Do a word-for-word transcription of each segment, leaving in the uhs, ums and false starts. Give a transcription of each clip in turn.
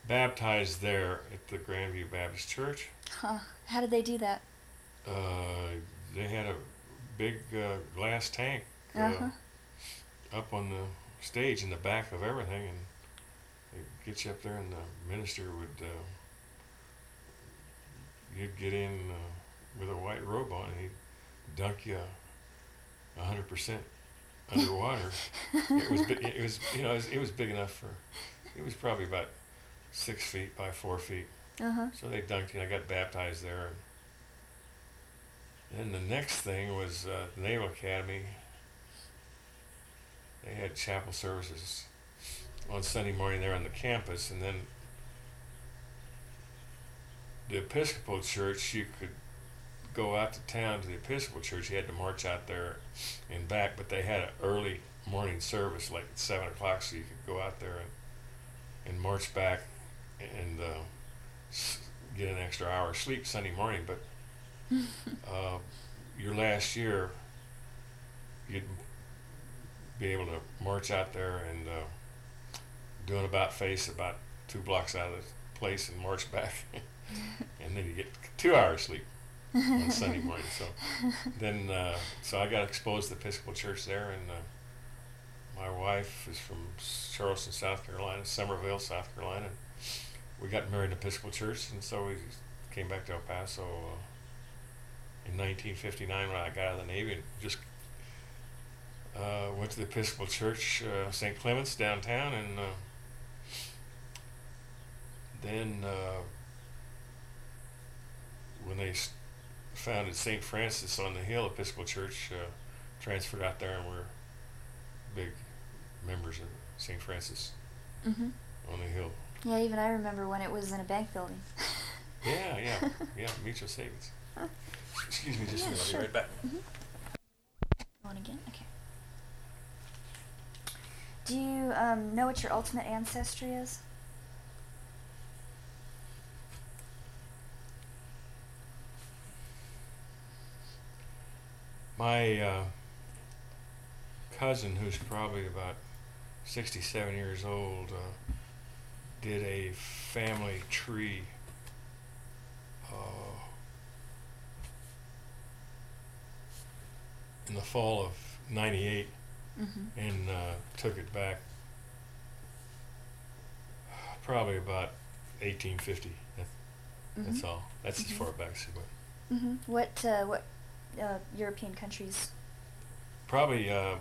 baptized there at the Grandview Baptist Church. Huh. How did they do that? Uh, they had a big uh, glass tank Uh uh, huh. up on the stage in the back of everything, and they get you up there, and the minister would uh, you'd get in uh, with a white robe on, and he'd dunk you a hundred percent underwater. It was bi- it was you know it was, it was big enough for it was probably about six feet by four feet. Uh huh. So they dunked you. And I got baptized there, and then the next thing was uh, the Naval Academy. They had chapel services on Sunday morning there on the campus, and then the Episcopal Church, you could go out to town to the Episcopal Church. You had to march out there and back, but they had an early morning service, like at seven o'clock, so you could go out there and, and march back and uh, get an extra hour of sleep Sunday morning. But uh, your last year, you'd be able to march out there and uh, do an about face about two blocks out of the place and march back, and then you get two hours sleep on Sunday morning. So then, uh, so I got exposed to the Episcopal Church there, and uh, my wife is from Charleston, South Carolina, Somerville, South Carolina. We got married in the Episcopal Church, and so we came back to El Paso uh, in nineteen fifty-nine when I got out of the Navy, and just uh, went to the Episcopal Church, uh, Saint Clement's downtown, and uh, then uh, when they st- founded Saint Francis on the Hill Episcopal Church, uh, transferred out there, and we're big members of Saint Francis Mhm. on the Hill. Yeah, even I remember when it was in a bank building. Yeah, yeah, yeah, mutual savings. Excuse me just a Yeah, minute, I'll be sure. right back. Mhm. On again. Okay. Do you um, know what your ultimate ancestry is? My uh, cousin, who's probably about sixty-seven years old, uh, did a family tree uh, in the fall of ninety-eight, Mhm. and uh, took it back probably about eighteen fifty. That, that's Mhm. all. That's as Mhm. far back as it went. Mhm. What uh, what uh, European countries? Probably uh,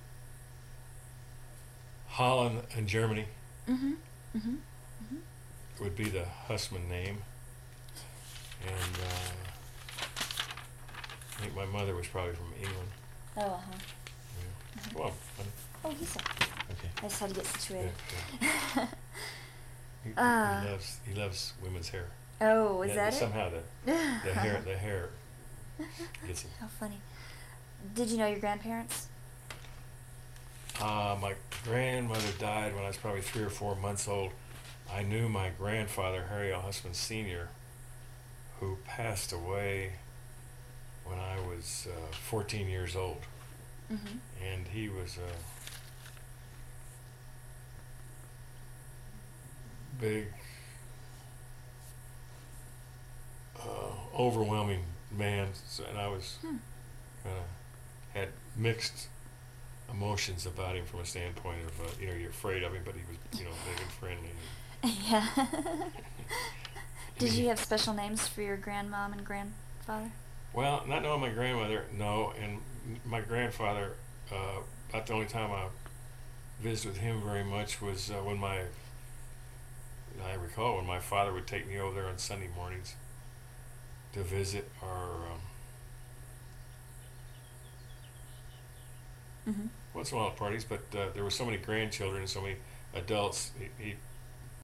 Holland and Germany Mhm. Mhm. Mhm. would be the husband name. And uh, I think my mother was probably from England. Oh, uh huh. Yeah. Uh-huh. Well, honey. Oh, he's up. Okay. I just had to get Yeah, situated. yeah. He, uh, he loves he loves women's hair. oh, is Yeah, that somehow it? the the hair the hair gets him. How funny. Did you know your grandparents? Uh, my grandmother died when I was probably three or four months old. I knew my grandfather, Harry L. Husband Senior, who passed away when I was uh, fourteen years old. Mm-hmm. And he was a big, uh, overwhelming man, so, and I was Hmm. kind of had mixed emotions about him from a standpoint of, uh, you know, you're afraid of him, but he was, you know, big and friendly. Yeah. And Did he, you have special names for your grandmom and grandfather? well, not knowing my grandmother, no, and my grandfather, uh, about the only time I visited with him very much was uh, when my, I recall when my father would take me over there on Sunday mornings to visit our, um, Mm-hmm. once in a while parties, but uh, there were so many grandchildren and so many adults, he, he